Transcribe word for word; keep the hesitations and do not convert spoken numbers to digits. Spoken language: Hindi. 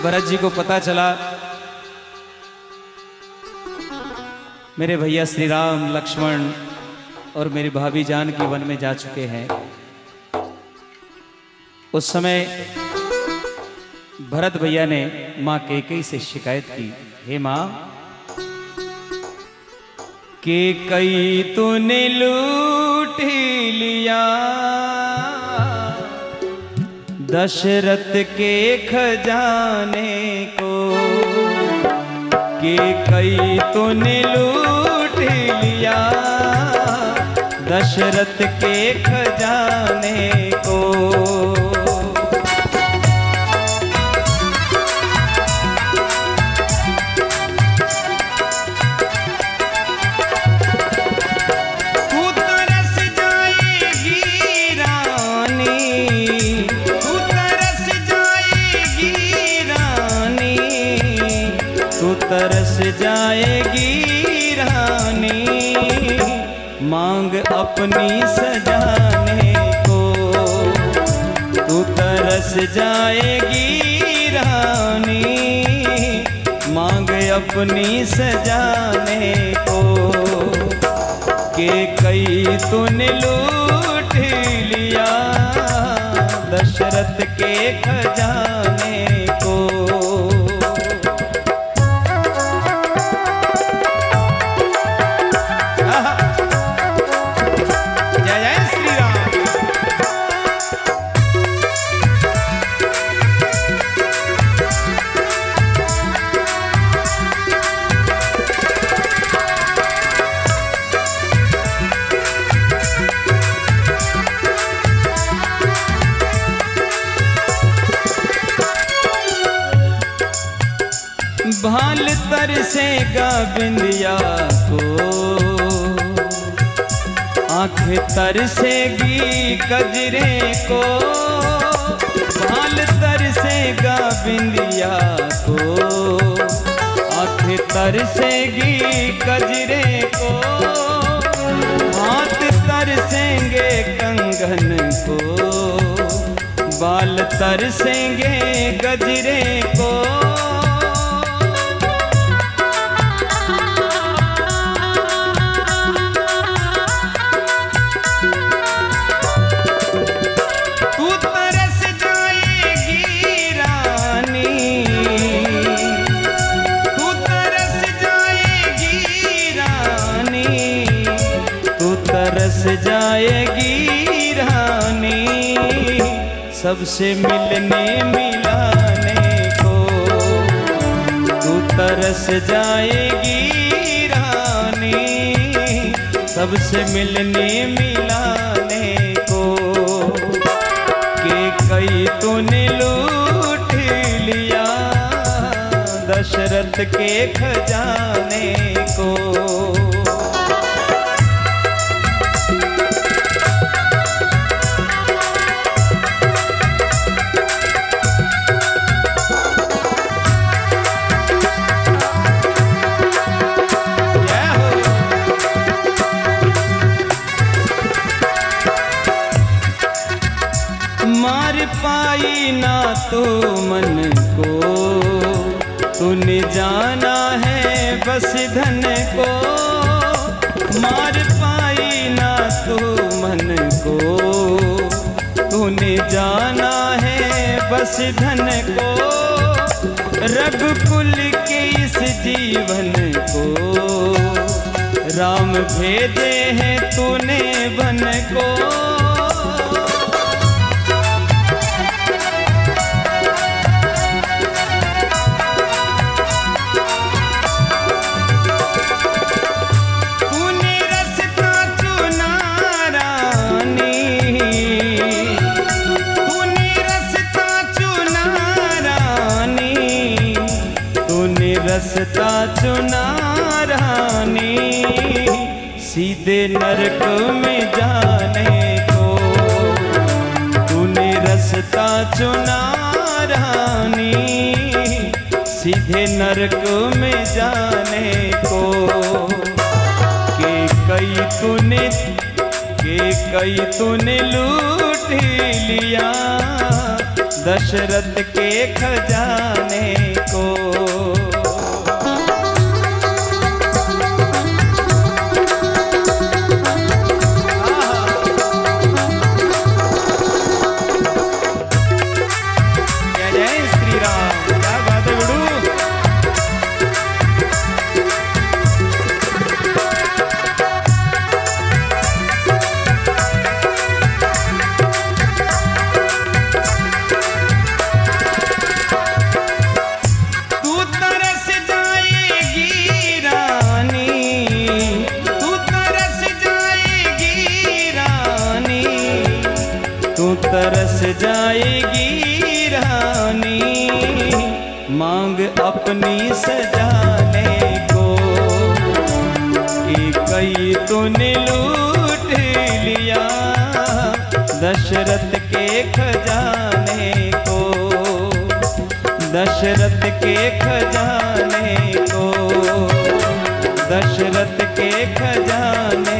भरत जी को पता चला मेरे भैया श्री राम लक्ष्मण और मेरी भाभी जान की वन में जा चुके हैं। उस समय भरत भैया ने मां कैकेयी से शिकायत की, हे मां, कैकेयी तूने लूट लिया दशरथ के खजाने को, कैकेयी तूने लूट लिया दशरथ के खजाने को। तरस जाएगी रानी मांग अपनी सजाने को, तू तरस जाएगी रानी मांग अपनी सजाने को। कैकेयी तूने लूट लिया दशरथ के खजाने को। भाल तरसेगा बिंदिया को, आँख तरसेगी कजरे को। भाल तरसेगा बिंदिया को, आँख तरसेगी कजरे को। हाथ तरसेंगे कंगन को, बाल तरसेंगे गजरे को। तरस जाएगी रानी सबसे मिलने मिलाने को, तू तरस जाएगी रानी सबसे मिलने मिलाने को। कैकेयी तूने लूट लिया दशरथ के खजाने को। मार पाई ना तो मन को, तूने जाना है बस धन को। मार पाई ना तो मन को, तूने जाना है बस धन को। रघुकुल के इस जीवन को राम भेजे हैं तूने बन को। रस्ता चुना रानी सीधे नरक में जाने को, तूने रस्ता चुना रानी सीधे नरक में जाने को। कैकेयी तूने कैकेयी तूने लूट लिया दशरथ के खजाने को। तरस जाएगी रानी मांग अपनी सजाने को, कि कई तूने लूट लिया दशरथ के खजाने को, दशरथ के खजाने को, दशरथ के खजाने